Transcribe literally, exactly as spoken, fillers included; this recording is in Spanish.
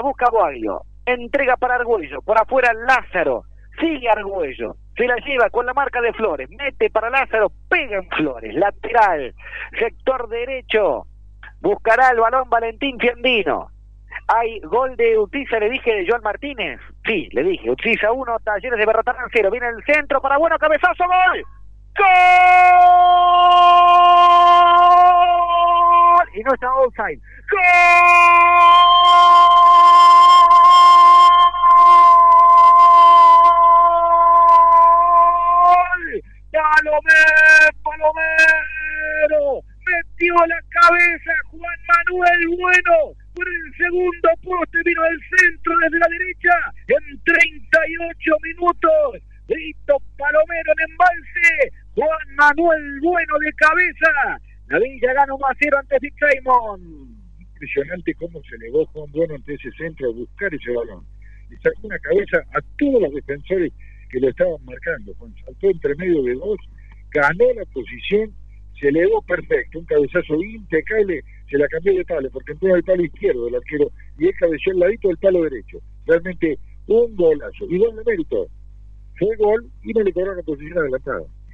busca Boaglio, entrega para Argüello, por afuera Lázaro, sigue Argüello, se la lleva con la marca de Flores, mete para Lázaro, pega en Flores, lateral, sector derecho, buscará el balón Valentín Fiandino. Hay gol de Urquiza, le dije, de Joan Martínez. Sí, le dije, Urquiza uno, Talleres de Berrotarán cero. Viene el centro para bueno, cabezazo, gol. ¡Gol! Y no está offside. ¡Gol! ¡Palomero! ¡Palomero! Metió la cabeza Juan Manuel Bueno. Por el segundo poste vino del centro desde la derecha en treinta y ocho minutos. Grito Palomero en embalse. Juan Manuel Bueno de cabeza. La Villa gana uno a cero ante Fitzsimons. Impresionante cómo se elevó Juan Bueno ante ese centro a buscar ese balón. Le sacó una cabeza a todos los defensores que lo estaban marcando. Juan saltó entre medio de dos, ganó la posición, se elevó perfecto, un cabezazo impecable, se la cambió de palo, porque entró al palo izquierdo del arquero y él cabeció al ladito del palo derecho. Realmente un golazo, y gol de mérito. Fue gol y no le cobraron la posición adelantada.